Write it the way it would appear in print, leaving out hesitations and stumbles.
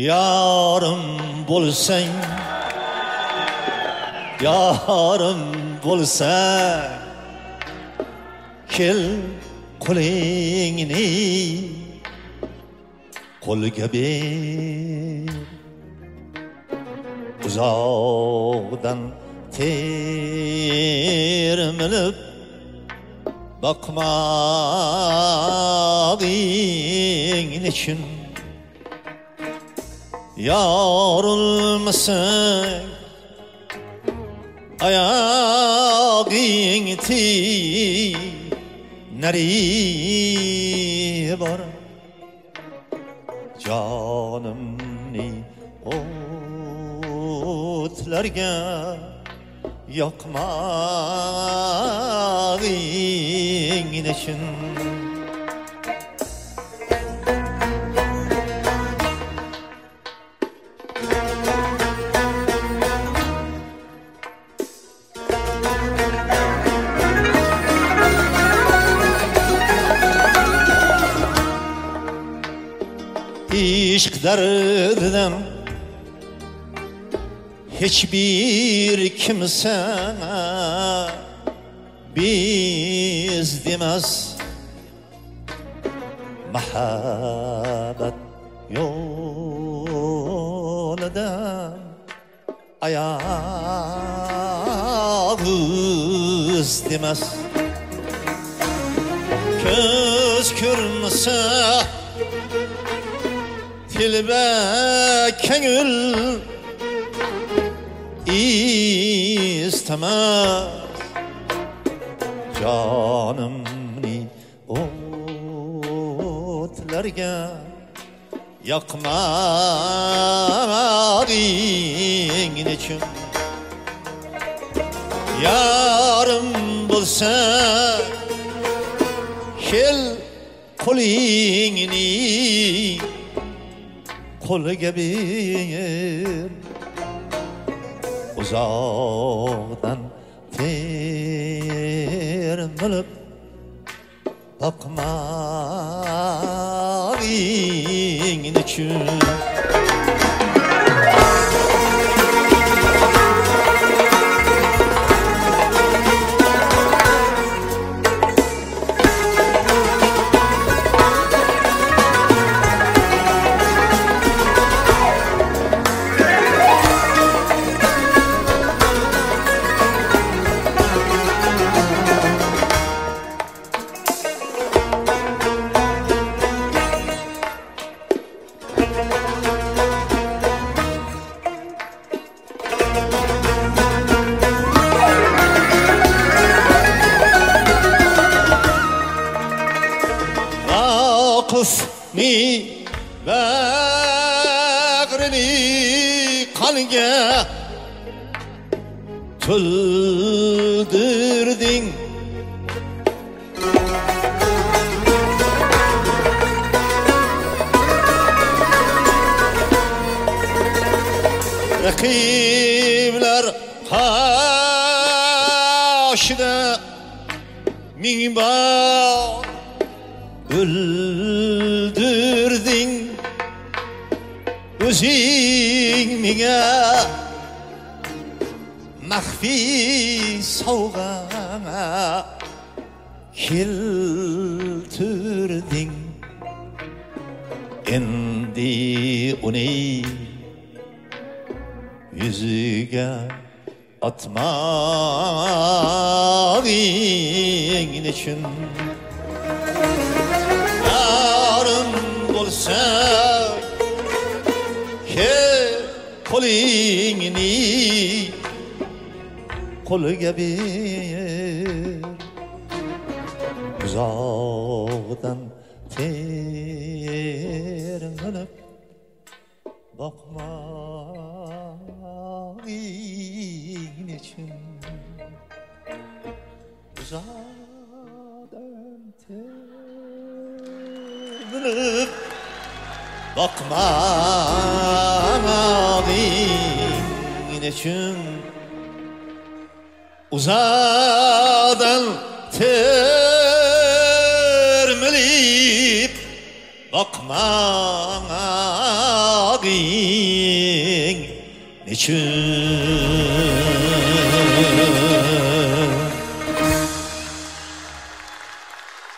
Yarım bulsan, yarım bulsan, kel qo'lingni qo'lga ber. Uzoqdan termilib bakmadığın için yorulmasın ayağın nereye var canımni otlarga yakmadığın için İşk derdinden hiçbir kimse biz demez. Muhabbet yolunda ayağız demez. Göz görmese tilbe kengül istemez. Canımni otlarga yakmadığın için yarım bulsa kel qo'lingni qo'lga ber. Uzoqdan termilib bakmadığın için Vakıfni bağrını kanga tüldürdün. Rakibler karşıda minbar öldürdün. Özün mine mahfi sovg'a keltirdin. Endi uni yüzüge atmadığın için yarın bulsa qo'lingni qo'lga ber. Uzoqdan termilib bakmadığın için uzadan termilib bakmadığın için uzadan termilib bakmadığın için